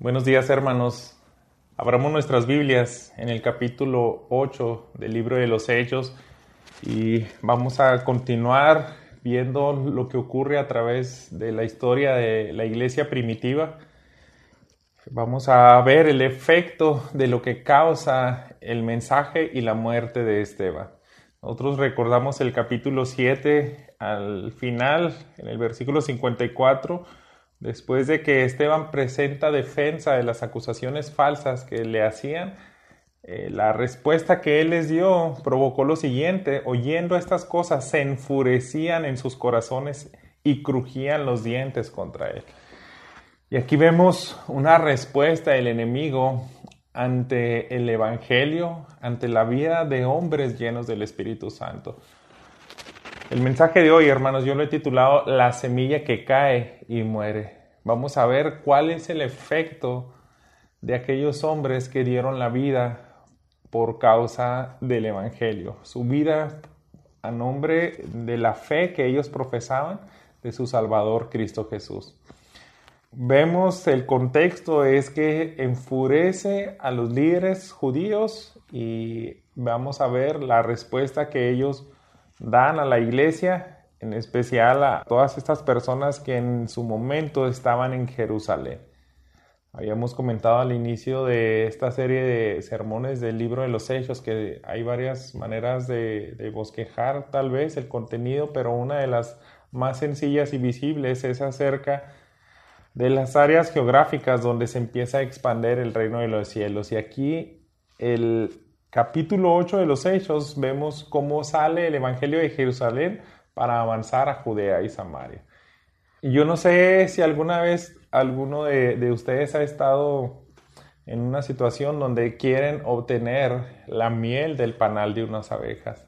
Buenos días, hermanos. Abramos nuestras Biblias en el capítulo 8 del libro de los Hechos y vamos a continuar viendo lo que ocurre a través de la historia de la iglesia primitiva. Vamos a ver el efecto de lo que causa el mensaje y la muerte de Esteban. Nosotros recordamos el capítulo 7 al final, en el versículo 54, después de que Esteban presenta defensa de las acusaciones falsas que le hacían, la respuesta que él les dio provocó lo siguiente: oyendo estas cosas se enfurecían en sus corazones y crujían los dientes contra él. Y aquí vemos una respuesta del enemigo ante el evangelio, ante la vida de hombres llenos del Espíritu Santo. El mensaje de hoy, hermanos, yo lo he titulado La semilla que cae y muere. Vamos a ver cuál es el efecto de aquellos hombres que dieron la vida por causa del evangelio. Su vida a nombre de la fe que ellos profesaban de su Salvador Cristo Jesús. Vemos el contexto es que enfurece a los líderes judíos y vamos a ver la respuesta que ellos dan a la iglesia, en especial a todas estas personas que en su momento estaban en Jerusalén. Habíamos comentado al inicio de esta serie de sermones del libro de los Hechos que hay varias maneras de bosquejar tal vez el contenido, pero una de las más sencillas y visibles es acerca de las áreas geográficas donde se empieza a expandir el reino de los cielos. Y aquí el capítulo 8 de los Hechos vemos cómo sale el evangelio de Jerusalén para avanzar a Judea y Samaria. Y yo no sé si alguna vez alguno de ustedes ha estado en una situación donde quieren obtener la miel del panal de unas abejas.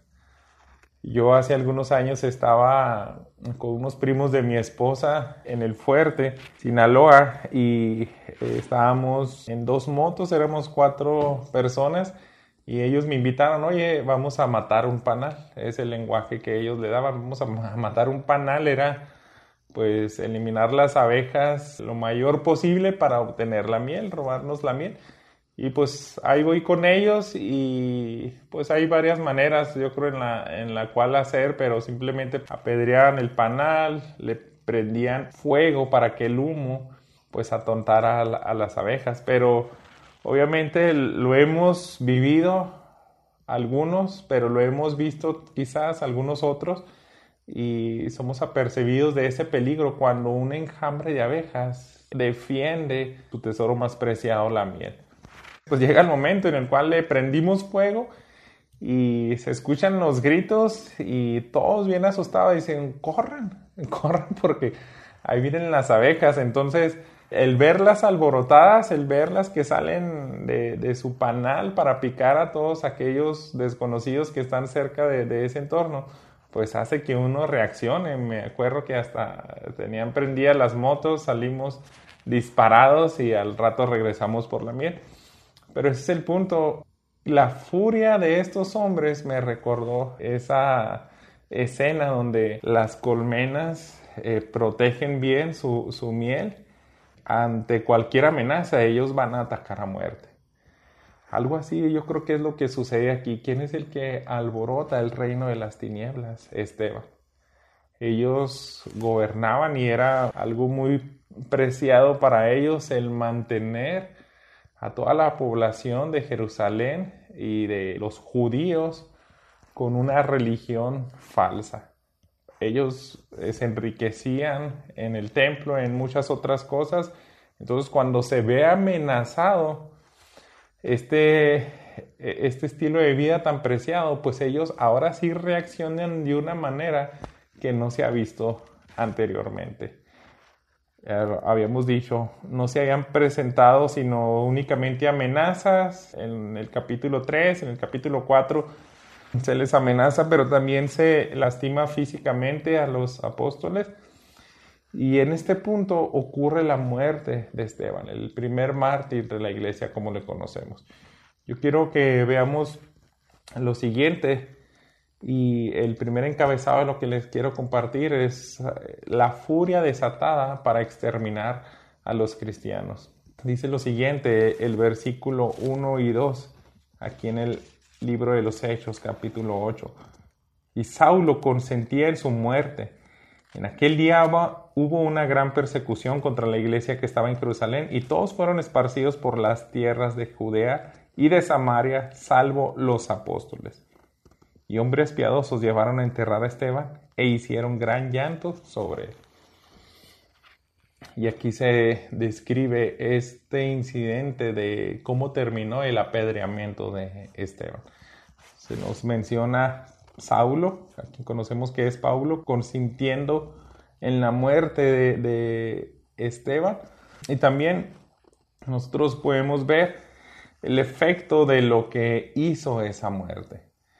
Yo hace algunos años estaba con unos primos de mi esposa en el Fuerte, Sinaloa, y estábamos en 2 motos, éramos 4 personas, y ellos me invitaron: oye, vamos a matar un panal. Es el lenguaje que ellos le daban: vamos a matar un panal. Era pues eliminar las abejas lo mayor posible para obtener la miel, robarnos la miel. Y pues ahí voy con ellos y pues hay varias maneras, yo creo, en la cual hacer, pero simplemente apedreaban el panal, le prendían fuego para que el humo pues atontara a las abejas. Pero obviamente lo hemos vivido algunos, pero lo hemos visto quizás algunos otros, y somos apercibidos de ese peligro cuando un enjambre de abejas defiende su tesoro más preciado, la miel. Pues llega el momento en el cual le prendimos fuego y se escuchan los gritos y todos bien asustados dicen: corran porque ahí vienen las abejas. Entonces el verlas alborotadas, el verlas que salen de su panal para picar a todos aquellos desconocidos que están cerca de ese entorno, pues hace que uno reaccione. Me acuerdo que hasta tenían prendidas las motos, salimos disparados y al rato regresamos por la miel. Pero ese es el punto. La furia de estos hombres me recordó esa escena donde las colmenas protegen bien su miel. Ante cualquier amenaza, ellos van a atacar a muerte. Algo así yo creo que es lo que sucede aquí. ¿Quién es el que alborota el reino de las tinieblas? Esteban. Ellos gobernaban y era algo muy preciado para ellos el mantener a toda la población de Jerusalén y de los judíos con una religión falsa. Ellos se enriquecían en el templo, en muchas otras cosas. Entonces, cuando se ve amenazado este estilo de vida tan preciado, pues ellos ahora sí reaccionan de una manera que no se ha visto anteriormente. Habíamos dicho, no se habían presentado sino únicamente amenazas. En el capítulo 3, en el capítulo 4 se les amenaza, pero también se lastima físicamente a los apóstoles. Y en este punto ocurre la muerte de Esteban, el primer mártir de la iglesia como le conocemos. Yo quiero que veamos lo siguiente. Y el primer encabezado de lo que les quiero compartir es la furia desatada para exterminar a los cristianos. Dice lo siguiente, el versículo 1 y 2, aquí en el libro de los Hechos, capítulo 8. Y Saulo consentía en su muerte. En aquel día hubo una gran persecución contra la iglesia que estaba en Jerusalén, y todos fueron esparcidos por las tierras de Judea y de Samaria, salvo los apóstoles. Y hombres piadosos llevaron a enterrar a Esteban e hicieron gran llanto sobre él. Y aquí se describe este incidente de cómo terminó el apedreamiento de Esteban. Se nos menciona Saulo, a quien conocemos que es Pablo, consintiendo en la muerte de Esteban. Y también nosotros podemos ver el efecto de lo que hizo esa muerte.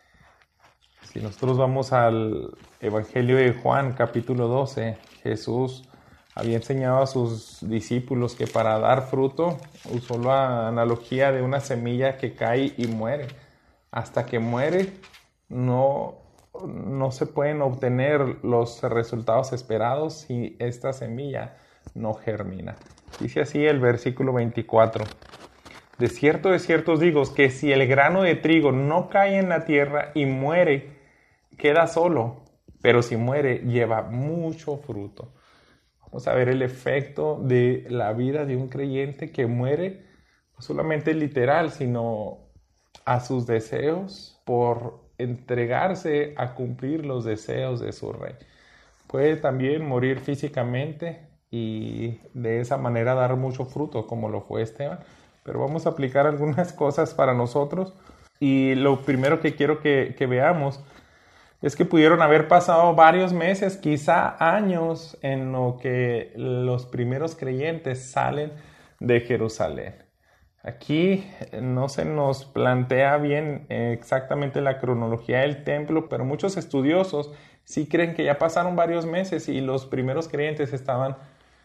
Si nosotros vamos al Evangelio de Juan, capítulo 12, Jesús había enseñado a sus discípulos que para dar fruto usó la analogía de una semilla que cae y muere. Hasta que muere no se pueden obtener los resultados esperados si esta semilla no germina. Dice así el versículo 24. De cierto os digo que si el grano de trigo no cae en la tierra y muere, queda solo, pero si muere, lleva mucho fruto. Vamos a ver el efecto de la vida de un creyente que muere, no solamente literal, sino a sus deseos por entregarse a cumplir los deseos de su rey. Puede también morir físicamente y de esa manera dar mucho fruto, como lo fue Esteban. Pero vamos a aplicar algunas cosas para nosotros. Y lo primero que quiero que veamos es que pudieron haber pasado varios meses, quizá años, en lo que los primeros creyentes salen de Jerusalén. Aquí no se nos plantea bien exactamente la cronología del templo, pero muchos estudiosos sí creen que ya pasaron varios meses y los primeros creyentes estaban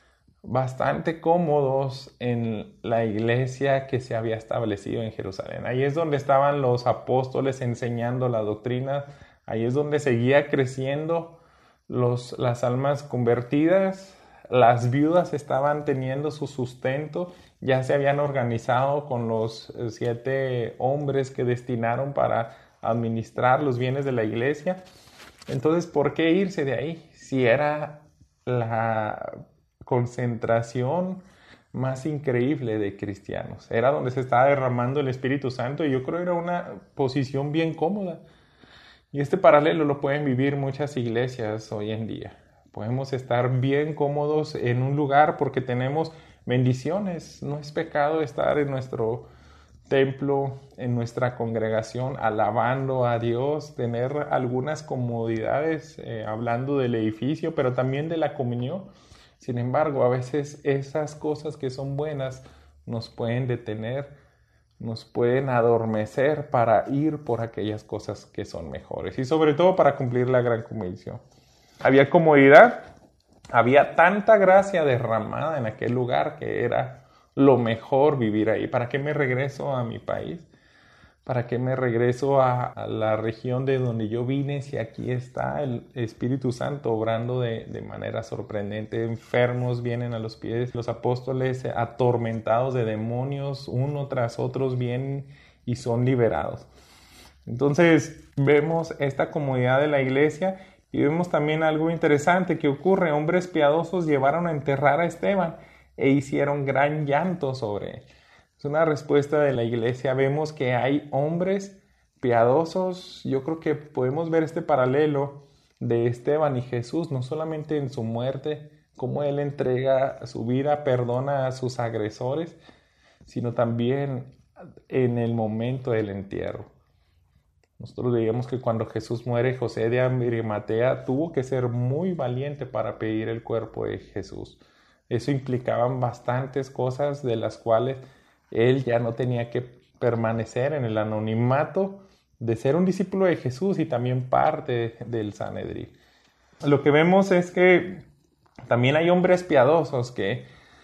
bastante cómodos en la iglesia que se había establecido en Jerusalén. Ahí es donde estaban los apóstoles enseñando la doctrina. Ahí es donde seguía creciendo las almas convertidas. Las viudas estaban teniendo su sustento. Ya se habían organizado con los 7 hombres que destinaron para administrar los bienes de la iglesia. Entonces, ¿por qué irse de ahí? Si era la concentración más increíble de cristianos. Era donde se estaba derramando el Espíritu Santo y yo creo que era una posición bien cómoda. Y este paralelo lo pueden vivir muchas iglesias hoy en día. Podemos estar bien cómodos en un lugar porque tenemos bendiciones. No es pecado estar en nuestro templo, en nuestra congregación, alabando a Dios, tener algunas comodidades, hablando del edificio, pero también de la comunión. Sin embargo, a veces esas cosas que son buenas nos pueden detener, nos pueden adormecer para ir por aquellas cosas que son mejores y sobre todo para cumplir la gran comisión. Había comodidad, había tanta gracia derramada en aquel lugar que era lo mejor vivir ahí. ¿Para qué me regreso a mi país? ¿Para qué me regreso a la región de donde yo vine si aquí está el Espíritu Santo obrando de manera sorprendente? Enfermos vienen a los pies, los apóstoles atormentados de demonios, uno tras otro vienen y son liberados. Entonces vemos esta comodidad de la iglesia y vemos también algo interesante que ocurre. Hombres piadosos llevaron a enterrar a Esteban e hicieron gran llanto sobre él. Es una respuesta de la iglesia. Vemos que hay hombres piadosos. Yo creo que podemos ver este paralelo de Esteban y Jesús, no solamente en su muerte, cómo él entrega su vida, perdona a sus agresores, sino también en el momento del entierro. Nosotros veíamos que cuando Jesús muere, José de Arimatea tuvo que ser muy valiente para pedir el cuerpo de Jesús. Eso implicaba bastantes cosas de las cuales él ya no tenía que permanecer en el anonimato de ser un discípulo de Jesús y también parte del Sanedrín. Lo que vemos es que también hay hombres piadosos que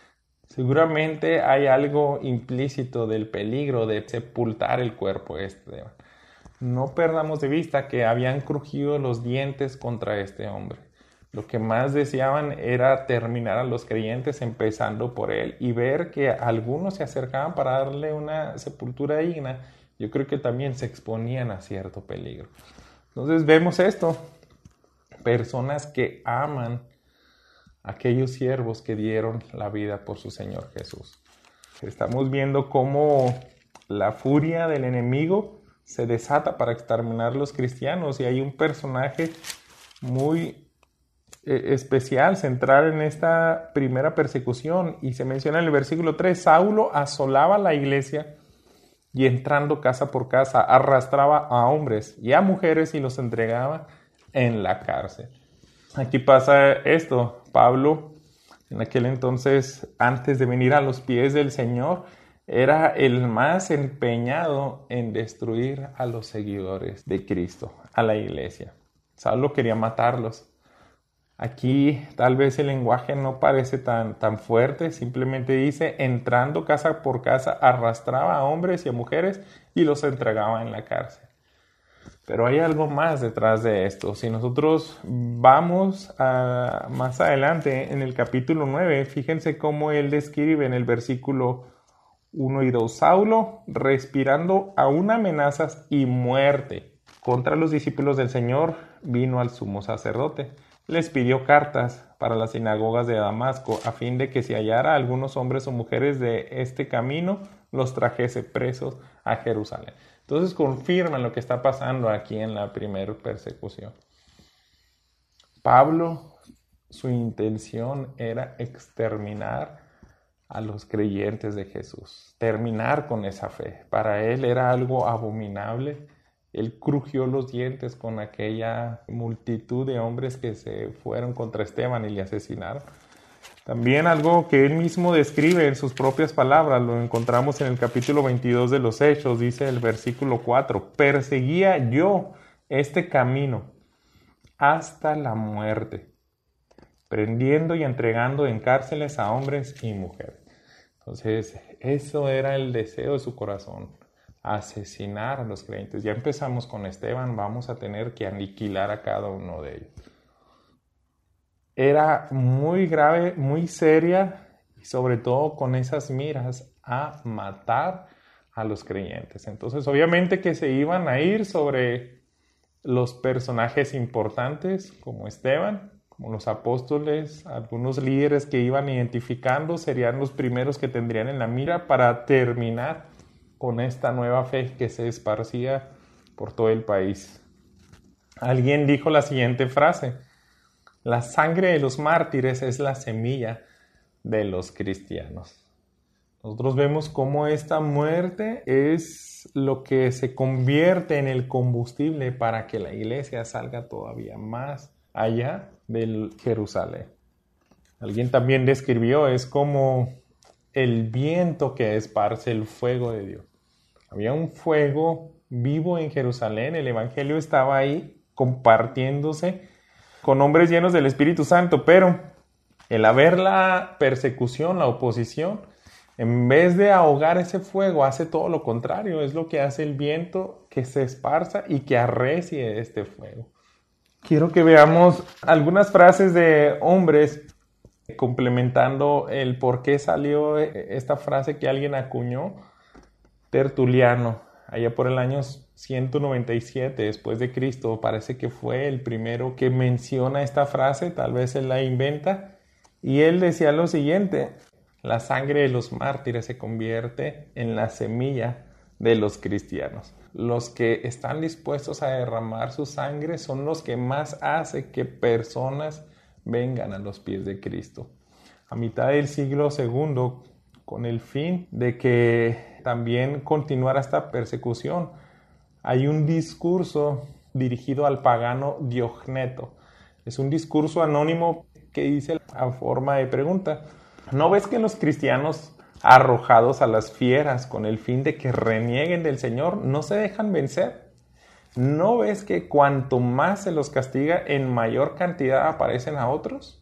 seguramente hay algo implícito del peligro de sepultar el cuerpo de Esteban. No perdamos de vista que habían crujido los dientes contra este hombre. Lo que más deseaban era terminar a los creyentes empezando por él y ver que algunos se acercaban para darle una sepultura digna. Yo creo que también se exponían a cierto peligro. Entonces vemos esto, personas que aman a aquellos siervos que dieron la vida por su Señor Jesús. Estamos viendo cómo la furia del enemigo se desata para exterminar a los cristianos y hay un personaje muy especial, central en esta primera persecución, y se menciona en el versículo 3, Saulo asolaba la iglesia y entrando casa por casa arrastraba a hombres y a mujeres y los entregaba en la cárcel. Aquí pasa esto, Pablo en aquel entonces, antes de venir a los pies del Señor, era el más empeñado en destruir a los seguidores de Cristo, a la iglesia. Saulo quería matarlos. Aquí tal vez el lenguaje no parece tan fuerte, simplemente dice, entrando casa por casa, arrastraba a hombres y a mujeres y los entregaba en la cárcel. Pero hay algo más detrás de esto. Si nosotros vamos más adelante en el capítulo 9, fíjense cómo él describe en el versículo 1 y 2, Saulo respirando aún amenazas y muerte contra los discípulos del Señor, vino al sumo sacerdote. Les pidió cartas para las sinagogas de Damasco, a fin de que si hallara algunos hombres o mujeres de este camino, los trajese presos a Jerusalén. Entonces confirman lo que está pasando aquí en la primera persecución. Pablo, su intención era exterminar a los creyentes de Jesús, terminar con esa fe. Para él era algo abominable. Él crujió los dientes con aquella multitud de hombres que se fueron contra Esteban y le asesinaron. También algo que él mismo describe en sus propias palabras, lo encontramos en el capítulo 22 de los Hechos, dice el versículo 4, perseguía yo este camino hasta la muerte, prendiendo y entregando en cárceles a hombres y mujeres. Entonces, eso era el deseo de su corazón, asesinar a los creyentes. Ya empezamos con Esteban, vamos a tener que aniquilar a cada uno de ellos. Era muy grave, muy seria, y sobre todo con esas miras a matar a los creyentes. Entonces, obviamente que se iban a ir sobre los personajes importantes como Esteban, como los apóstoles, algunos líderes que iban identificando serían los primeros que tendrían en la mira para terminar con esta nueva fe que se esparcía por todo el país. Alguien dijo la siguiente frase: la sangre de los mártires es la semilla de los cristianos. Nosotros vemos cómo esta muerte es lo que se convierte en el combustible para que la iglesia salga todavía más allá del Jerusalén. Alguien también describió, es como el viento que esparce el fuego de Dios. Había un fuego vivo en Jerusalén, el evangelio estaba ahí compartiéndose con hombres llenos del Espíritu Santo, pero el haber la persecución, la oposición, en vez de ahogar ese fuego, hace todo lo contrario. Es lo que hace el viento, que se esparza y que arrecie este fuego. Quiero que veamos algunas frases de hombres complementando el por qué salió esta frase que alguien acuñó. Tertuliano, allá por el año 197 después de Cristo, parece que fue el primero que menciona esta frase, tal vez él la inventa, y él decía lo siguiente: la sangre de los mártires se convierte en la semilla de los cristianos. Los que están dispuestos a derramar su sangre son los que más hacen que personas vengan a los pies de Cristo. A mitad del siglo II, con el fin de que también continuara esta persecución, hay un discurso dirigido al pagano Diogneto. Es un discurso anónimo que dice a forma de pregunta: ¿no ves que los cristianos arrojados a las fieras con el fin de que renieguen del Señor no se dejan vencer? ¿No ves que cuanto más se los castiga, en mayor cantidad aparecen a otros?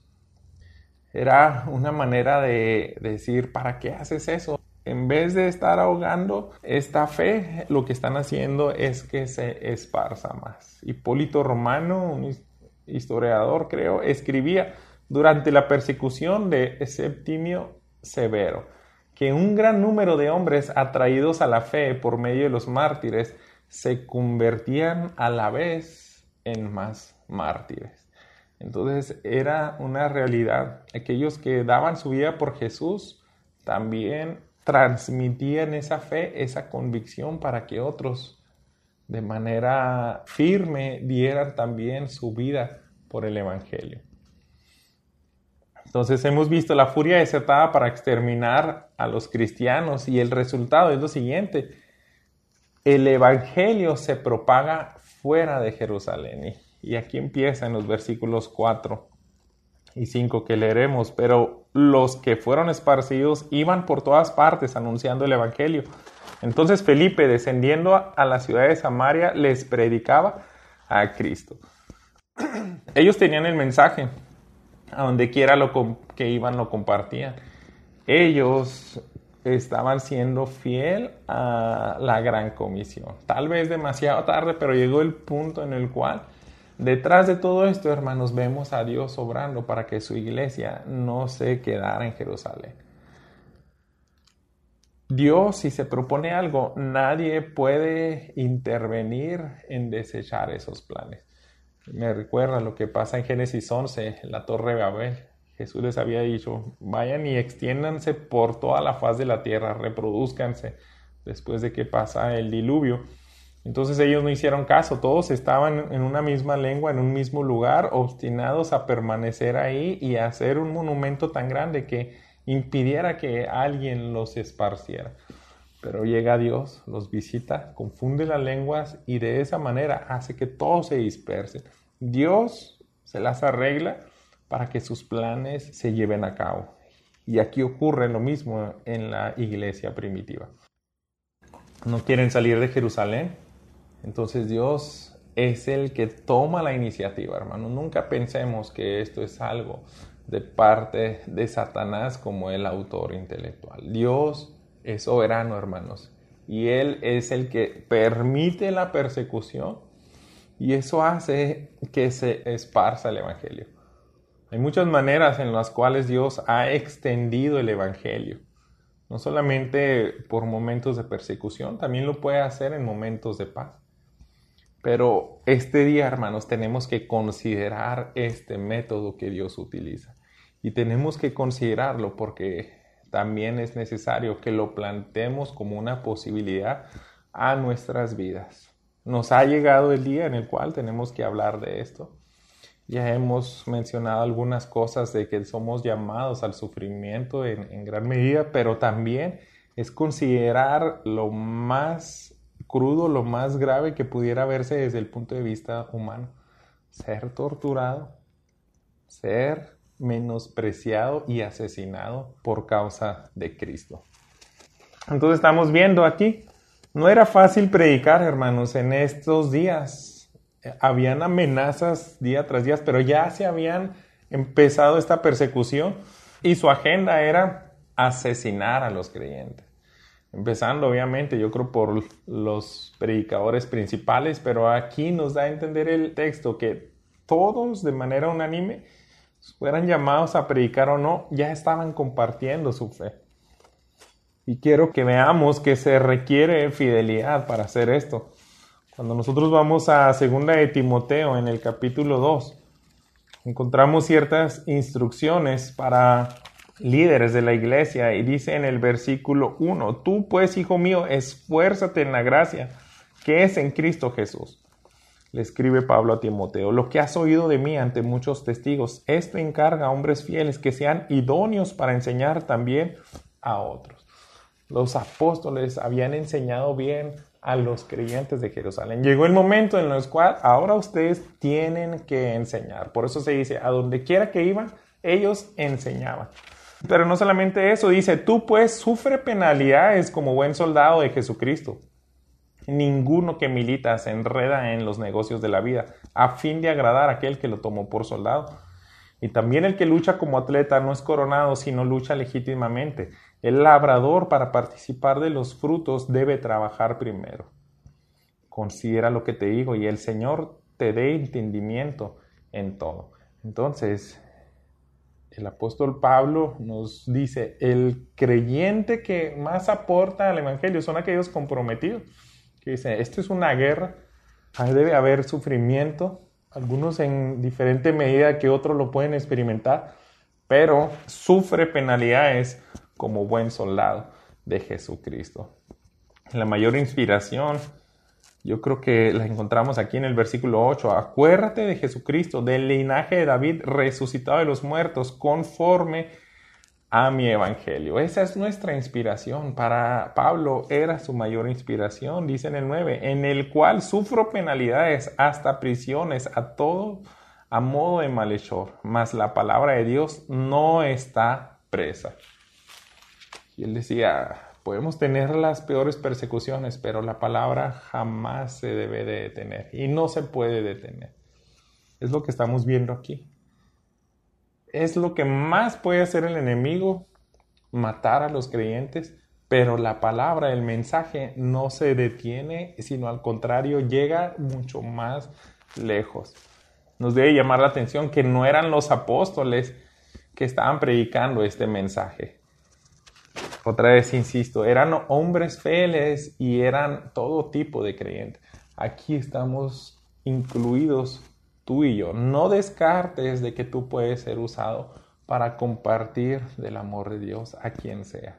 Era una manera de decir, ¿para qué haces eso? En vez de estar ahogando esta fe, lo que están haciendo es que se esparza más. Hipólito Romano, un historiador creo, escribía durante la persecución de Septimio Severo, que un gran número de hombres atraídos a la fe por medio de los mártires se convertían a la vez en más mártires. Entonces era una realidad. Aquellos que daban su vida por Jesús también transmitían esa fe, esa convicción para que otros de manera firme dieran también su vida por el Evangelio. Entonces hemos visto la furia desatada para exterminar a los cristianos y el resultado es lo siguiente: el Evangelio se propaga fuera de Jerusalén. Y aquí empieza en los versículos 4 y 5 que leeremos. Pero los que fueron esparcidos iban por todas partes anunciando el Evangelio. Entonces Felipe, descendiendo a la ciudad de Samaria, les predicaba a Cristo. Ellos tenían el mensaje, a donde quiera que iban lo compartían. Ellos estaban siendo fiel a la gran comisión. Tal vez demasiado tarde, pero llegó el punto en el cual, detrás de todo esto, hermanos, vemos a Dios obrando para que su iglesia no se quedara en Jerusalén. Dios, si se propone algo, nadie puede intervenir en desechar esos planes. Me recuerda lo que pasa en Génesis 11, la Torre de Babel. Jesús les había dicho, vayan y extiéndanse por toda la faz de la tierra, reproduzcanse después de que pasa el diluvio. Entonces ellos no hicieron caso, todos estaban en una misma lengua, en un mismo lugar, obstinados a permanecer ahí y a hacer un monumento tan grande que impidiera que alguien los esparciera. Pero llega Dios, los visita, confunde las lenguas y de esa manera hace que todos se dispersen. Dios se las arregla para que sus planes se lleven a cabo. Y aquí ocurre lo mismo en la iglesia primitiva. No quieren salir de Jerusalén, entonces Dios es el que toma la iniciativa, hermano. Nunca pensemos que esto es algo de parte de Satanás como el autor intelectual. Dios es soberano, hermanos, y Él es el que permite la persecución y eso hace que se esparza el Evangelio. Hay muchas maneras en las cuales Dios ha extendido el Evangelio, no solamente por momentos de persecución, también lo puede hacer en momentos de paz. Pero este día, hermanos, tenemos que considerar este método que Dios utiliza. Y tenemos que considerarlo porque también es necesario que lo planteemos como una posibilidad a nuestras vidas. Nos ha llegado el día en el cual tenemos que hablar de esto. Ya hemos mencionado algunas cosas de que somos llamados al sufrimiento en gran medida, pero también es considerar lo más crudo, lo más grave que pudiera verse desde el punto de vista humano. Ser torturado, ser menospreciado y asesinado por causa de Cristo. Entonces estamos viendo aquí, no era fácil predicar, hermanos, en estos días. Habían amenazas día tras día, pero ya se habían empezado esta persecución y su agenda era asesinar a los creyentes. Empezando, obviamente, yo creo por los predicadores principales, pero aquí nos da a entender el texto que todos de manera unánime, fueran llamados a predicar o no, ya estaban compartiendo su fe. Y quiero que veamos que se requiere fidelidad para hacer esto. Cuando nosotros vamos a 2 de Timoteo, en el capítulo 2, encontramos ciertas instrucciones para líderes de la iglesia y dice en el versículo 1, tú pues, hijo mío, esfuérzate en la gracia que es en Cristo Jesús. Le escribe Pablo a Timoteo, lo que has oído de mí ante muchos testigos, esto encarga a hombres fieles que sean idóneos para enseñar también a otros. Los apóstoles habían enseñado bien a los creyentes de Jerusalén. Llegó el momento en el cual ahora ustedes tienen que enseñar. Por eso se dice, a donde quiera que iban, ellos enseñaban. Pero no solamente eso, dice, tú pues sufre penalidades como buen soldado de Jesucristo. Ninguno que milita se enreda en los negocios de la vida, a fin de agradar a aquel que lo tomó por soldado. Y también el que lucha como atleta no es coronado, sino lucha legítimamente. El labrador, para participar de los frutos, debe trabajar primero. Considera lo que te digo, y el Señor te dé entendimiento en todo. Entonces, el apóstol Pablo nos dice, el creyente que más aporta al evangelio son aquellos comprometidos. Que dice, esto es una guerra, ahí debe haber sufrimiento, algunos en diferente medida que otros lo pueden experimentar, pero sufre penalidades como buen soldado de Jesucristo. La mayor inspiración, yo creo que la encontramos aquí en el versículo 8. Acuérdate de Jesucristo, del linaje de David, resucitado de los muertos, conforme a mi evangelio. Esa es nuestra inspiración. Para Pablo era su mayor inspiración, dice en el 9, en el cual sufro penalidades, hasta prisiones, a todo a modo de malhechor, mas la palabra de Dios no está presa. Y él decía, podemos tener las peores persecuciones, pero la palabra jamás se debe de detener y no se puede detener. Es lo que estamos viendo aquí. Es lo que más puede hacer el enemigo, matar a los creyentes, pero la palabra, el mensaje no se detiene, sino al contrario, llega mucho más lejos. Nos debe llamar la atención que no eran los apóstoles que estaban predicando este mensaje. Otra vez insisto, eran hombres fieles y eran todo tipo de creyentes. Aquí estamos incluidos tú y yo. No descartes de que tú puedes ser usado para compartir del amor de Dios a quien sea.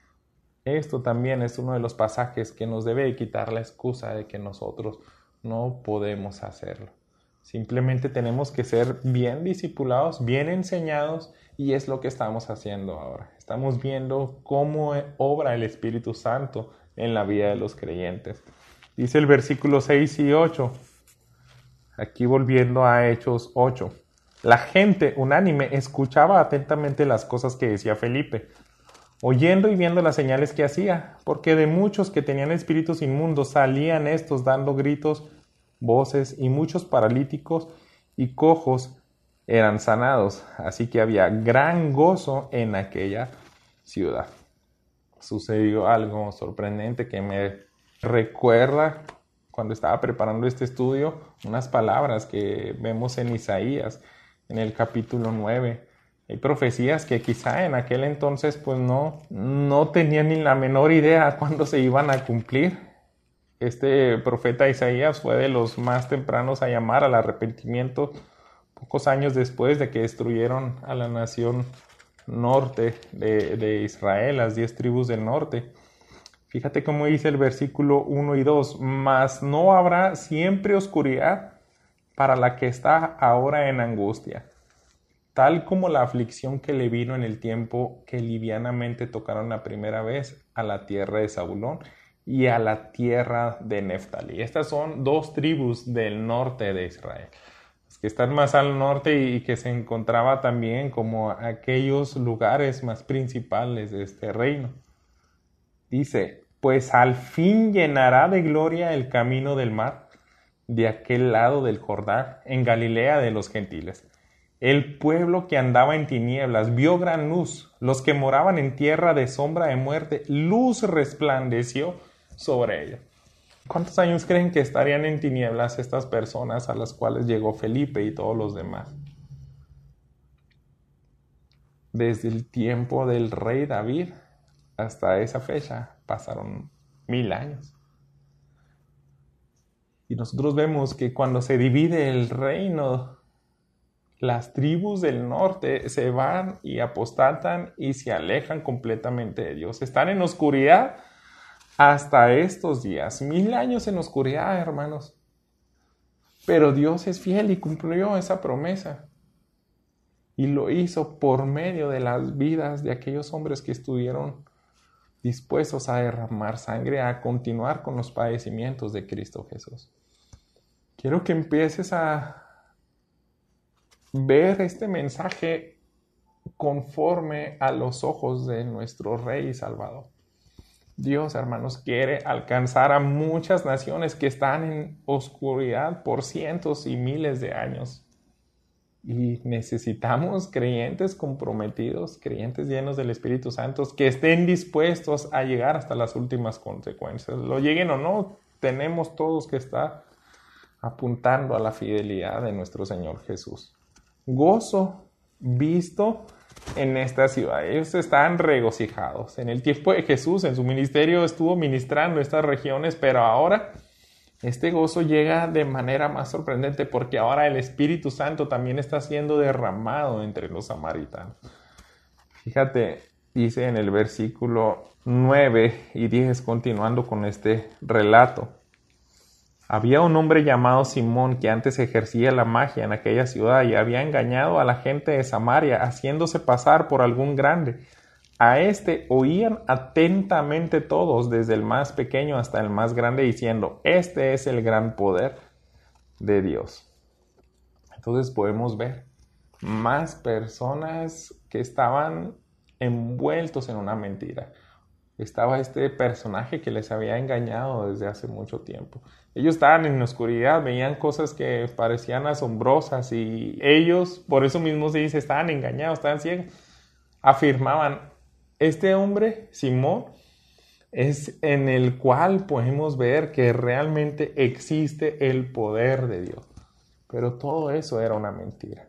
Esto también es uno de los pasajes que nos debe quitar la excusa de que nosotros no podemos hacerlo. Simplemente tenemos que ser bien discipulados, bien enseñados, y es lo que estamos haciendo ahora. Estamos viendo cómo obra el Espíritu Santo en la vida de los creyentes. Dice el versículo 6 y 8, aquí volviendo a Hechos 8. La gente unánime escuchaba atentamente las cosas que decía Felipe, oyendo y viendo las señales que hacía, porque de muchos que tenían espíritus inmundos salían estos dando gritos, voces, y muchos paralíticos y cojos eran sanados. Así que había gran gozo en aquella ciudad. Sucedió algo sorprendente que me recuerda, cuando estaba preparando este estudio, unas palabras que vemos en Isaías, en el capítulo 9. Hay profecías que quizá en aquel entonces pues no tenían ni la menor idea cuándo se iban a cumplir. Este profeta Isaías fue de los más tempranos a llamar al arrepentimiento pocos años después de que destruyeron a la nación norte de Israel, las 10 tribus del norte. Fíjate cómo dice el versículo 1 y 2. Mas no habrá siempre oscuridad para la que está ahora en angustia, tal como la aflicción que le vino en el tiempo que livianamente tocaron la primera vez a la tierra de Zabulón y a la tierra de Neftalí. Estas son 2 tribus del norte de Israel, que están más al norte y que se encontraba también como aquellos lugares más principales de este reino. Dice, pues al fin llenará de gloria el camino del mar, de aquel lado del Jordán, en Galilea de los gentiles. El pueblo que andaba en tinieblas vio gran luz, los que moraban en tierra de sombra de muerte, luz resplandeció sobre ellos. ¿Cuántos años creen que estarían en tinieblas estas personas a las cuales llegó Felipe y todos los demás? Desde el tiempo del rey David hasta esa fecha pasaron 1000 años. Y nosotros vemos que cuando se divide el reino, las tribus del norte se van y apostatan y se alejan completamente de Dios. Están en oscuridad hasta estos días. 1000 años en oscuridad, hermanos. Pero Dios es fiel y cumplió esa promesa. Y lo hizo por medio de las vidas de aquellos hombres que estuvieron dispuestos a derramar sangre, a continuar con los padecimientos de Cristo Jesús. Quiero que empieces a ver este mensaje conforme a los ojos de nuestro Rey y Salvador. Dios, hermanos, quiere alcanzar a muchas naciones que están en oscuridad por cientos y miles de años. Y necesitamos creyentes comprometidos, creyentes llenos del Espíritu Santo, que estén dispuestos a llegar hasta las últimas consecuencias. Lo lleguen o no, tenemos todos que estar apuntando a la fidelidad de nuestro Señor Jesús. Gozo visto en esta ciudad. Ellos estaban regocijados. En el tiempo de Jesús, en su ministerio, estuvo ministrando estas regiones, pero ahora este gozo llega de manera más sorprendente porque ahora el Espíritu Santo también está siendo derramado entre los samaritanos. Fíjate, dice en el versículo 9 y 10, continuando con este relato. Había un hombre llamado Simón que antes ejercía la magia en aquella ciudad y había engañado a la gente de Samaria, haciéndose pasar por algún grande. A este oían atentamente todos, desde el más pequeño hasta el más grande, diciendo, este es el gran poder de Dios. Entonces podemos ver más personas que estaban envueltos en una mentira. Estaba este personaje que les había engañado desde hace mucho tiempo. Ellos estaban en la oscuridad, veían cosas que parecían asombrosas y ellos, por eso mismo se dice, estaban engañados, estaban ciegos. Afirmaban, este hombre, Simón, es en el cual podemos ver que realmente existe el poder de Dios. Pero todo eso era una mentira.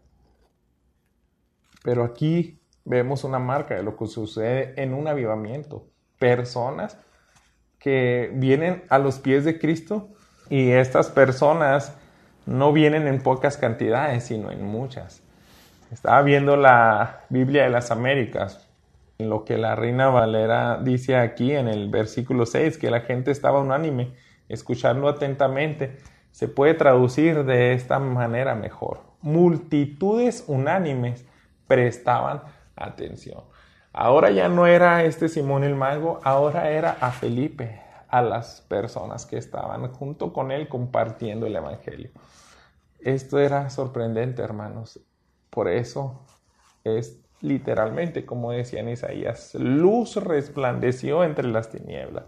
Pero aquí vemos una marca de lo que sucede en un avivamiento. Personas que vienen a los pies de Cristo y estas personas no vienen en pocas cantidades, sino en muchas. Estaba viendo la Biblia de las Américas, en lo que la Reina Valera dice aquí en el versículo 6, que la gente estaba unánime, escuchando atentamente. Se puede traducir de esta manera mejor. Multitudes unánimes prestaban atención. Ahora ya no era este Simón el mago, ahora era a Felipe, a las personas que estaban junto con él compartiendo el evangelio. Esto era sorprendente, hermanos. Por eso es literalmente, como decía en Isaías, luz resplandeció entre las tinieblas.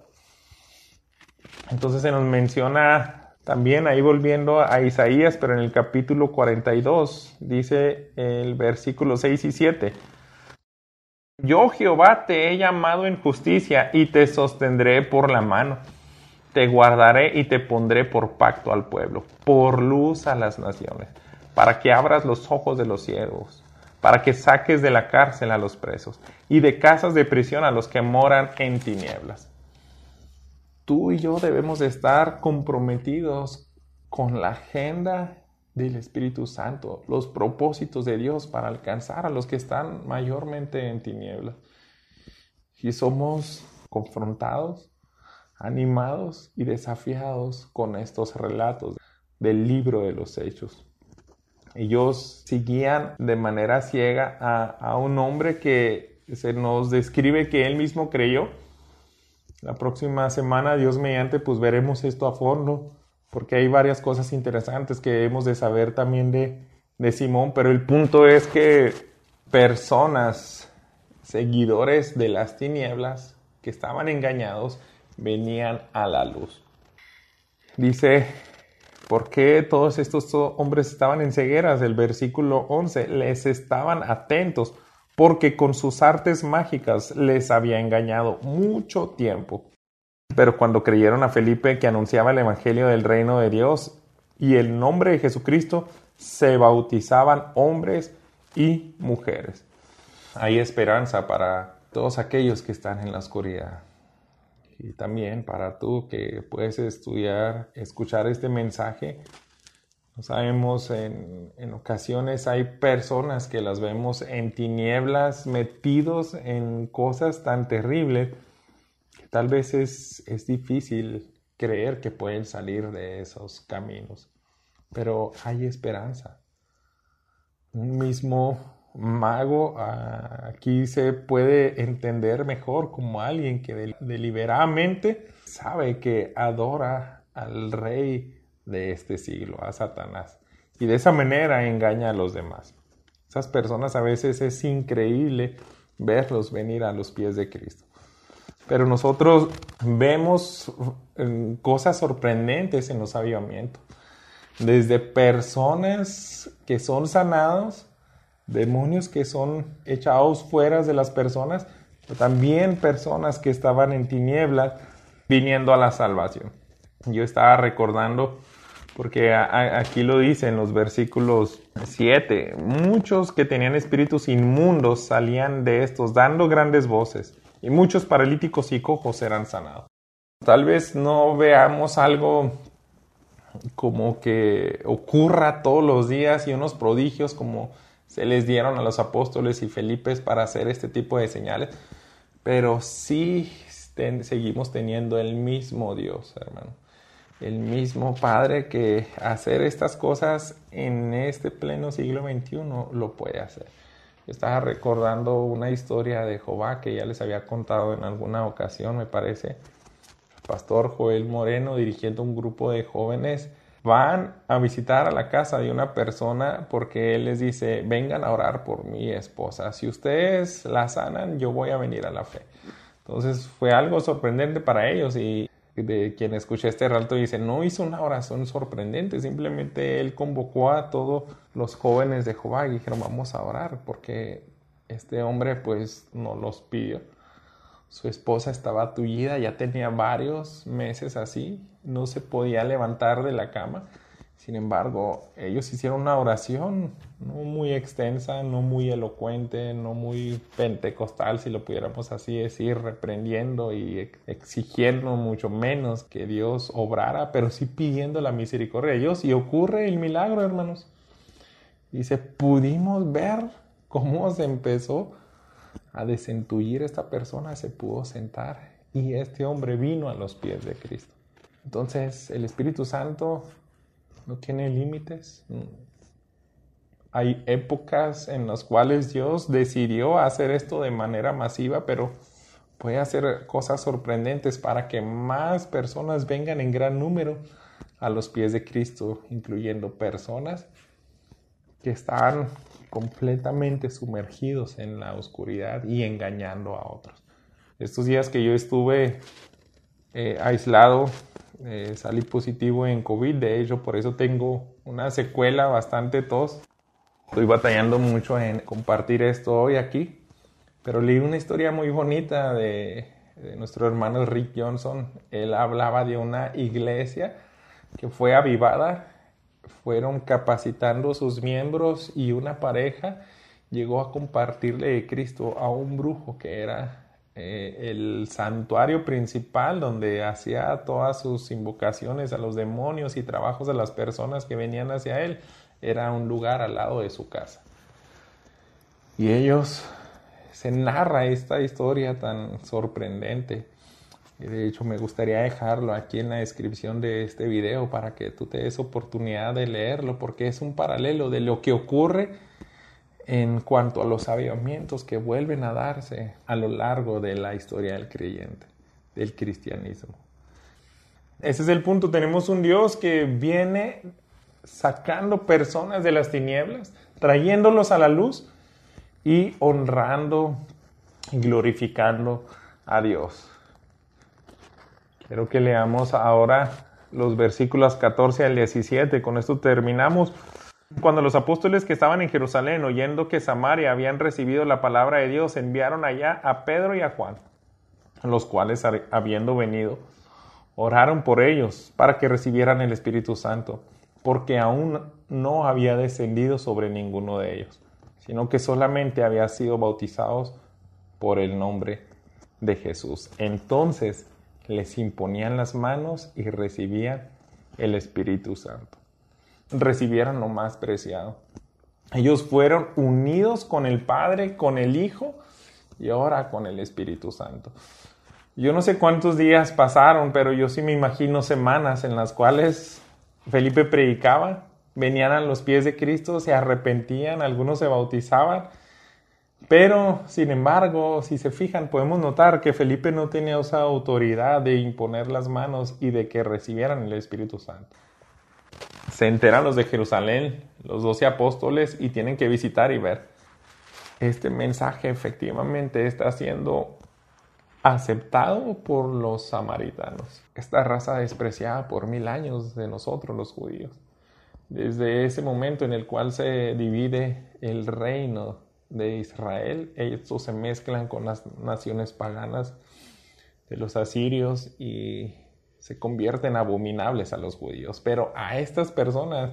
Entonces se nos menciona también, ahí volviendo a Isaías, pero en el capítulo 42, dice el versículo 6 y 7. Yo, Jehová, te he llamado en justicia y te sostendré por la mano. Te guardaré y te pondré por pacto al pueblo, por luz a las naciones, para que abras los ojos de los ciegos, para que saques de la cárcel a los presos y de casas de prisión a los que moran en tinieblas. Tú y yo debemos de estar comprometidos con la agenda del Espíritu Santo, los propósitos de Dios para alcanzar a los que están mayormente en tinieblas. Y somos confrontados, animados y desafiados con estos relatos del libro de los Hechos. Ellos seguían de manera ciega a un hombre que se nos describe que él mismo creyó. La próxima semana, Dios mediante, pues veremos esto a fondo, porque hay varias cosas interesantes que debemos de saber también de Simón, pero el punto es que personas, seguidores de las tinieblas, que estaban engañados, venían a la luz. Dice, ¿por qué todos estos hombres estaban en cegueras? El versículo 11, les estaban atentos, porque con sus artes mágicas les había engañado mucho tiempo. Pero cuando creyeron a Felipe, que anunciaba el evangelio del reino de Dios y el nombre de Jesucristo, se bautizaban hombres y mujeres. Hay esperanza para todos aquellos que están en la oscuridad. Y también para tú que puedes escuchar este mensaje. No sabemos, en ocasiones hay personas que las vemos en tinieblas, metidos en cosas tan terribles, que tal vez es difícil creer que pueden salir de esos caminos. Pero hay esperanza. Un mismo mago aquí se puede entender mejor como alguien que deliberadamente sabe que adora al rey de este siglo, a Satanás, y de esa manera engaña a los demás. Esas personas a veces es increíble verlos venir a los pies de Cristo, pero nosotros vemos cosas sorprendentes en los avivamientos, desde personas que son sanados, demonios que son echados fuera de las personas, pero también personas que estaban en tinieblas viniendo a la salvación. Yo estaba recordando Porque aquí lo dice en los versículos 7. Muchos que tenían espíritus inmundos salían de estos dando grandes voces, y muchos paralíticos y cojos eran sanados. Tal vez no veamos algo como que ocurra todos los días y unos prodigios como se les dieron a los apóstoles y Felipe para hacer este tipo de señales, pero sí seguimos teniendo el mismo Dios, hermano. El mismo Padre que hacer estas cosas en este pleno siglo XXI lo puede hacer. Estaba recordando una historia de Jehová que ya les había contado en alguna ocasión, me parece. El pastor Joel Moreno, dirigiendo un grupo de jóvenes, van a visitar a la casa de una persona porque él les dice: vengan a orar por mi esposa. Si ustedes la sanan, yo voy a venir a la fe. Entonces fue algo sorprendente para ellos, y de quien escuché este relato dice: no hizo una oración sorprendente, simplemente él convocó a todos los jóvenes de Jehová y dijeron: vamos a orar, porque este hombre pues nos los pidió. Su esposa estaba tullida, ya tenía varios meses así, no se podía levantar de la cama. Sin embargo, ellos hicieron una oración no muy extensa, no muy elocuente, no muy pentecostal, si lo pudiéramos así decir, reprendiendo y exigiendo mucho menos que Dios obrara, pero sí pidiendo la misericordia de Dios. Y ocurre el milagro, hermanos. Dice, pudimos ver cómo se empezó a desentullir esta persona, se pudo sentar y este hombre vino a los pies de Cristo. Entonces, el Espíritu Santo no tiene límites. Hay épocas en las cuales Dios decidió hacer esto de manera masiva, pero puede hacer cosas sorprendentes para que más personas vengan en gran número a los pies de Cristo, incluyendo personas que están completamente sumergidos en la oscuridad y engañando a otros. Estos días que yo estuve aislado, salí positivo en COVID. De hecho, por eso tengo una secuela, bastante tos. Estoy batallando mucho en compartir esto hoy aquí, pero leí una historia muy bonita de nuestro hermano Rick Johnson. Él hablaba de una iglesia que fue avivada. Fueron capacitando sus miembros y una pareja llegó a compartirle de Cristo a un brujo que era el santuario principal donde hacía todas sus invocaciones a los demonios y trabajos de las personas que venían hacia él. Era un lugar al lado de su casa. Y se narra esta historia tan sorprendente. Y de hecho me gustaría dejarlo aquí en la descripción de este video para que tú te des oportunidad de leerlo, porque es un paralelo de lo que ocurre en cuanto a los avivamientos que vuelven a darse a lo largo de la historia del creyente, del cristianismo. Ese es el punto. Tenemos un Dios que viene sacando personas de las tinieblas, trayéndolos a la luz y honrando y glorificando a Dios. Quiero que leamos ahora los versículos 14 al 17. Con esto terminamos. Cuando los apóstoles que estaban en Jerusalén, oyendo que Samaria habían recibido la palabra de Dios, enviaron allá a Pedro y a Juan, los cuales, habiendo venido, oraron por ellos para que recibieran el Espíritu Santo, porque aún no había descendido sobre ninguno de ellos, sino que solamente habían sido bautizados por el nombre de Jesús. Entonces les imponían las manos y recibían el Espíritu Santo. Recibieron lo más preciado. Ellos fueron unidos con el Padre, con el Hijo y ahora con el Espíritu Santo. Yo no sé cuántos días pasaron, pero yo sí me imagino semanas en las cuales Felipe predicaba, venían a los pies de Cristo, se arrepentían, algunos se bautizaban. Pero, sin embargo, si se fijan, podemos notar que Felipe no tenía esa autoridad de imponer las manos y de que recibieran el Espíritu Santo. Se enteran los de Jerusalén, los 12 apóstoles, y tienen que visitar y ver. Este mensaje efectivamente está siendo aceptado por los samaritanos, esta raza despreciada por 1000 años de nosotros los judíos. Desde ese momento en el cual se divide el reino de Israel, estos se mezclan con las naciones paganas de los asirios y se convierten abominables a los judíos. Pero a estas personas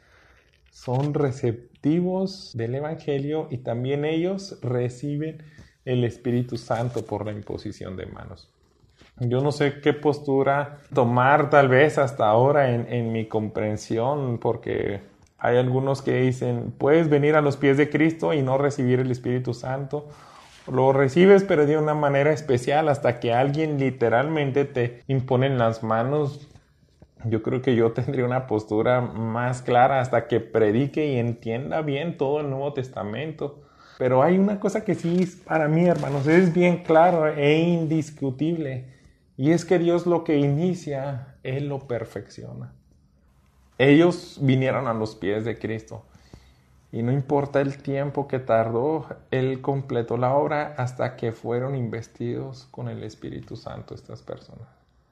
son receptivos del Evangelio y también ellos reciben el Espíritu Santo por la imposición de manos. Yo no sé qué postura tomar tal vez hasta ahora en mi comprensión, porque hay algunos que dicen, puedes venir a los pies de Cristo y no recibir el Espíritu Santo. Lo recibes, pero de una manera especial, hasta que alguien literalmente te impone en las manos. Yo creo que yo tendría una postura más clara hasta que predique y entienda bien todo el Nuevo Testamento. Pero hay una cosa que sí, para mí, hermanos, es bien claro e indiscutible. Y es que Dios lo que inicia, Él lo perfecciona. Ellos vinieron a los pies de Cristo. Y no importa el tiempo que tardó, Él completó la obra hasta que fueron investidos con el Espíritu Santo estas personas.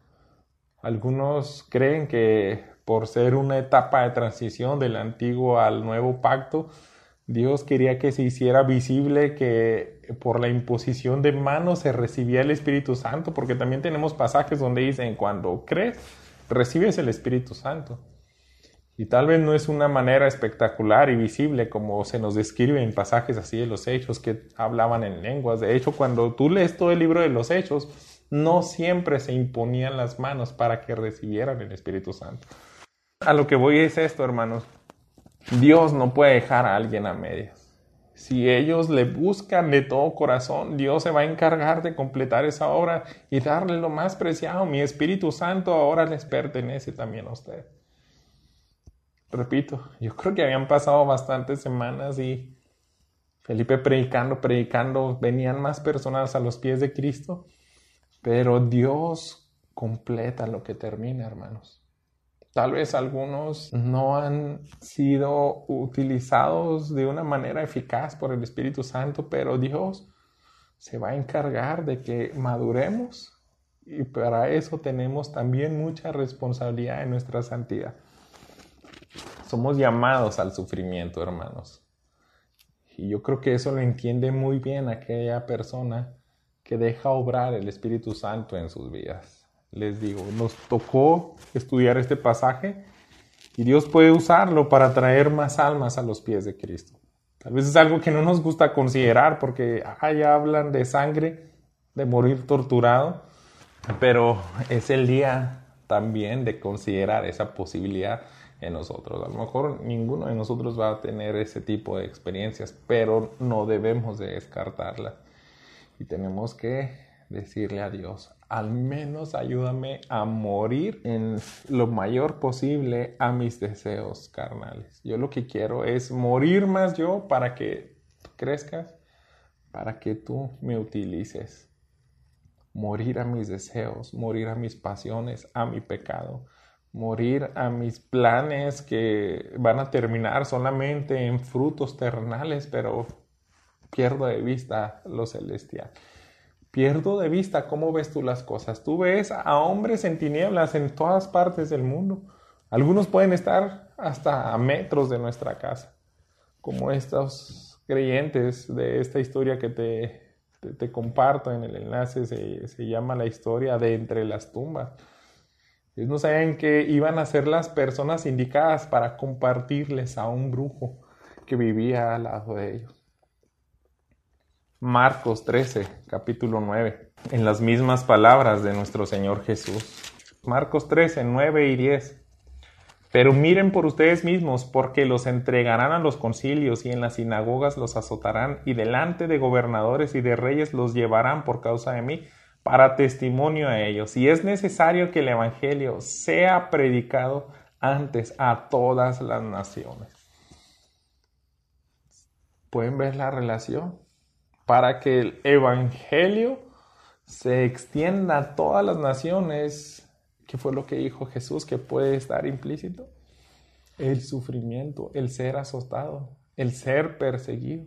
Algunos creen que por ser una etapa de transición del antiguo al nuevo pacto, Dios quería que se hiciera visible que por la imposición de manos se recibía el Espíritu Santo, porque también tenemos pasajes donde dicen, cuando crees, recibes el Espíritu Santo. Y tal vez no es una manera espectacular y visible como se nos describe en pasajes así de los Hechos que hablaban en lenguas. De hecho, cuando tú lees todo el libro de los Hechos, no siempre se imponían las manos para que recibieran el Espíritu Santo. A lo que voy es esto, hermanos. Dios no puede dejar a alguien a medias. Si ellos le buscan de todo corazón, Dios se va a encargar de completar esa obra y darle lo más preciado. Mi Espíritu Santo ahora les pertenece también a ustedes. Repito, yo creo que habían pasado bastantes semanas y Felipe predicando, venían más personas a los pies de Cristo, pero Dios completa lo que termina, hermanos. Tal vez algunos no han sido utilizados de una manera eficaz por el Espíritu Santo, pero Dios se va a encargar de que maduremos y para eso tenemos también mucha responsabilidad en nuestra santidad. Somos llamados al sufrimiento, hermanos. Y yo creo que eso lo entiende muy bien aquella persona que deja obrar el Espíritu Santo en sus vidas. Les digo, nos tocó estudiar este pasaje y Dios puede usarlo para traer más almas a los pies de Cristo. Tal vez es algo que no nos gusta considerar porque ya hablan de sangre, de morir torturado, pero es el día también de considerar esa posibilidad en nosotros. A lo mejor ninguno de nosotros va a tener ese tipo de experiencias, pero no debemos de descartarlas. Y tenemos que decirle a Dios, al menos ayúdame a morir en lo mayor posible a mis deseos carnales. Yo lo que quiero es morir más yo para que tú crezcas, para que tú me utilices. Morir a mis deseos, morir a mis pasiones, a mi pecado. Morir a mis planes que van a terminar solamente en frutos terrenales, pero pierdo de vista lo celestial. Pierdo de vista cómo ves tú las cosas. Tú ves a hombres en tinieblas en todas partes del mundo. Algunos pueden estar hasta a metros de nuestra casa, como estos creyentes de esta historia que te comparto en el enlace. Se llama la historia de entre las tumbas. Ellos no sabían que iban a ser las personas indicadas para compartirles a un brujo que vivía al lado de ellos. Marcos 13, capítulo 9, en las mismas palabras de nuestro Señor Jesús. Marcos 13, 9 y 10. Pero miren por ustedes mismos, porque los entregarán a los concilios y en las sinagogas los azotarán y delante de gobernadores y de reyes los llevarán por causa de mí, para testimonio a ellos. Y es necesario que el Evangelio sea predicado antes a todas las naciones. ¿Pueden ver la relación? Para que el Evangelio se extienda a todas las naciones, ¿qué fue lo que dijo Jesús que puede estar implícito? El sufrimiento, el ser azotado, el ser perseguido.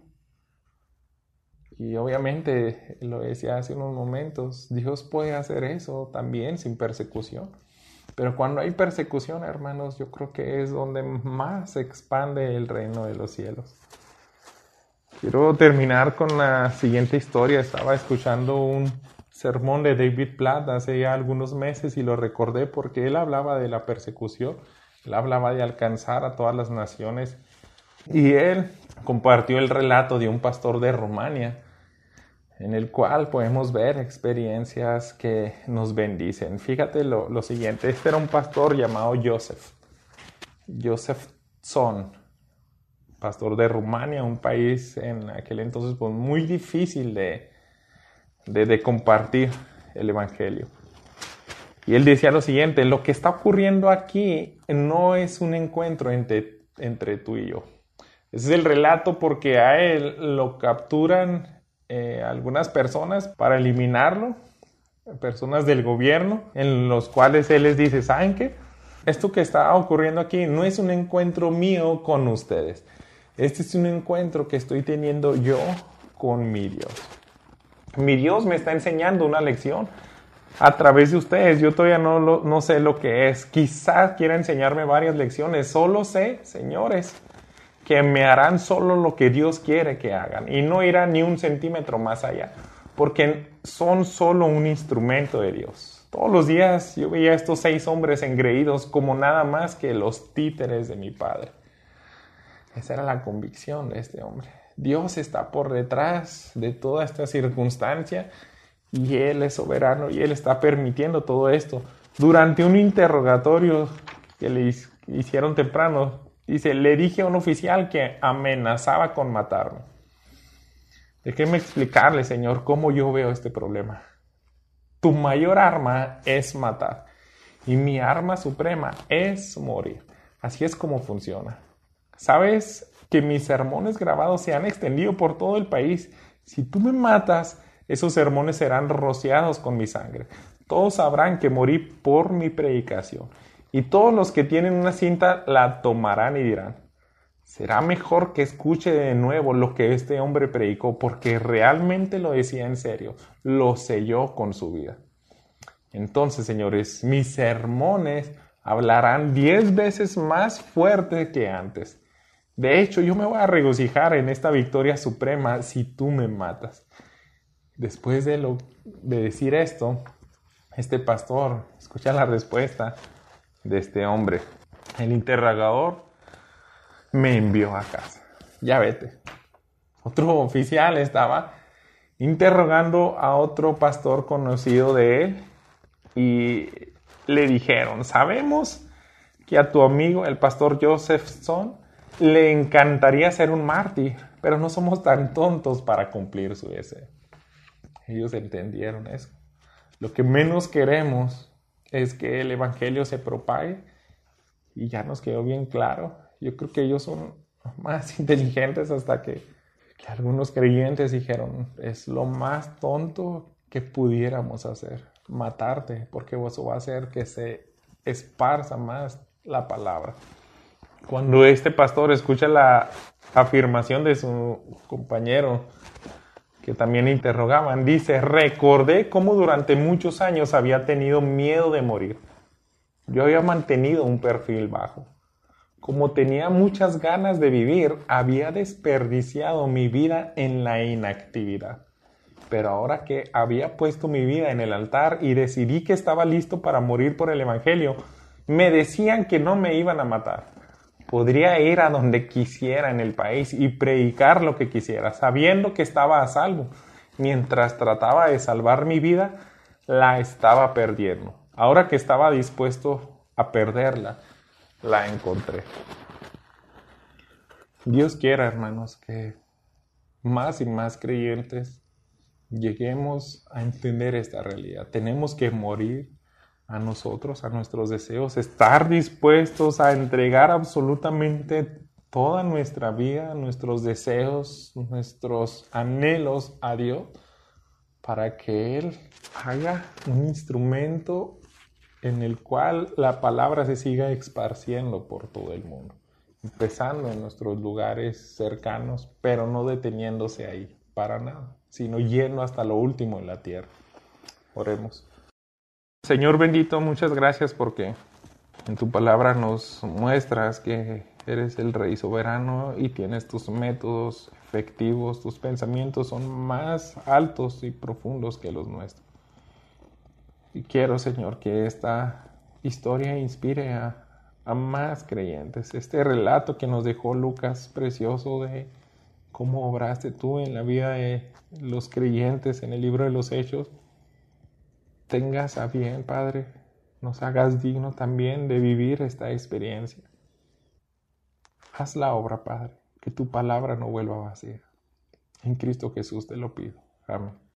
Y obviamente, lo decía hace unos momentos, Dios puede hacer eso también sin persecución. Pero cuando hay persecución, hermanos, yo creo que es donde más se expande el reino de los cielos. Quiero terminar con la siguiente historia. Estaba escuchando un sermón de David Platt hace ya algunos meses y lo recordé porque él hablaba de la persecución, él hablaba de alcanzar a todas las naciones y él compartió el relato de un pastor de Rumania en el cual podemos ver experiencias que nos bendicen. Fíjate lo siguiente, este era un pastor llamado Joseph Tson, pastor de Rumania, un país en aquel entonces pues, muy difícil de compartir el evangelio. Y él decía lo siguiente, lo que está ocurriendo aquí no es un encuentro entre tú y yo. Ese es el relato porque a él lo capturan algunas personas para eliminarlo, personas del gobierno, en los cuales él les dice, ¿saben qué? Esto que está ocurriendo aquí no es un encuentro mío con ustedes. Este es un encuentro que estoy teniendo yo con mi Dios. Mi Dios me está enseñando una lección a través de ustedes. Yo todavía no sé lo que es. Quizás quiera enseñarme varias lecciones. Solo sé, señores, que me harán solo lo que Dios quiere que hagan y no irán ni un centímetro más allá, porque son solo un instrumento de Dios. Todos los días yo veía a estos 6 hombres engreídos como nada más que los títeres de mi Padre. Esa era la convicción de este hombre. Dios está por detrás de toda esta circunstancia y Él es soberano y Él está permitiendo todo esto. Durante un interrogatorio que le hicieron temprano, dice, le dije a un oficial que amenazaba con matarme. Déjeme explicarle, Señor, cómo yo veo este problema. Tu mayor arma es matar y mi arma suprema es morir. Así es como funciona. ¿Sabes que mis sermones grabados se han extendido por todo el país? Si tú me matas, esos sermones serán rociados con mi sangre. Todos sabrán que morí por mi predicación. Y todos los que tienen una cinta la tomarán y dirán, será mejor que escuche de nuevo lo que este hombre predicó, porque realmente lo decía en serio, lo selló con su vida. Entonces, señores, mis sermones hablarán 10 veces más fuerte que antes. De hecho, yo me voy a regocijar en esta victoria suprema si tú me matas. Después de decir esto, este pastor escucha la respuesta de este hombre. El interrogador me envió a casa. Ya vete. Otro oficial estaba interrogando a otro pastor conocido de él y le dijeron, sabemos que a tu amigo, el pastor Joseph Tson, le encantaría ser un mártir, pero no somos tan tontos para cumplir su deseo. Ellos entendieron eso. Lo que menos queremos es que el evangelio se propague y ya nos quedó bien claro. Yo creo que ellos son más inteligentes hasta que algunos creyentes dijeron, es lo más tonto que pudiéramos hacer, matarte, porque eso va a hacer que se esparza más la palabra. Cuando este pastor escucha la afirmación de su compañero, que también interrogaban, dice, recordé cómo durante muchos años había tenido miedo de morir. Yo había mantenido un perfil bajo. Como tenía muchas ganas de vivir, había desperdiciado mi vida en la inactividad. Pero ahora que había puesto mi vida en el altar y decidí que estaba listo para morir por el evangelio, me decían que no me iban a matar. Podría ir a donde quisiera en el país y predicar lo que quisiera, sabiendo que estaba a salvo. Mientras trataba de salvar mi vida, la estaba perdiendo. Ahora que estaba dispuesto a perderla, la encontré. Dios quiera, hermanos, que más y más creyentes lleguemos a entender esta realidad. Tenemos que morir a nosotros, a nuestros deseos, estar dispuestos a entregar absolutamente toda nuestra vida, nuestros deseos, nuestros anhelos a Dios, para que Él haga un instrumento en el cual la palabra se siga esparciendo por todo el mundo, empezando en nuestros lugares cercanos, pero no deteniéndose ahí para nada, sino yendo hasta lo último en la tierra. Oremos. Señor bendito, muchas gracias porque en tu palabra nos muestras que eres el Rey soberano y tienes tus métodos efectivos, tus pensamientos son más altos y profundos que los nuestros. Y quiero, Señor, que esta historia inspire a más creyentes. Este relato que nos dejó Lucas, precioso, de cómo obraste tú en la vida de los creyentes en el libro de los Hechos, tengas a bien, Padre, nos hagas dignos también de vivir esta experiencia. Haz la obra, Padre, que tu palabra no vuelva vacía. En Cristo Jesús te lo pido. Amén.